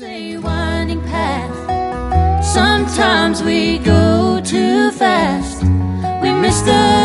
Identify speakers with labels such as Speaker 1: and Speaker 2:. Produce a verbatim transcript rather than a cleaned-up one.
Speaker 1: a winding path. Sometimes we go too fast. We miss the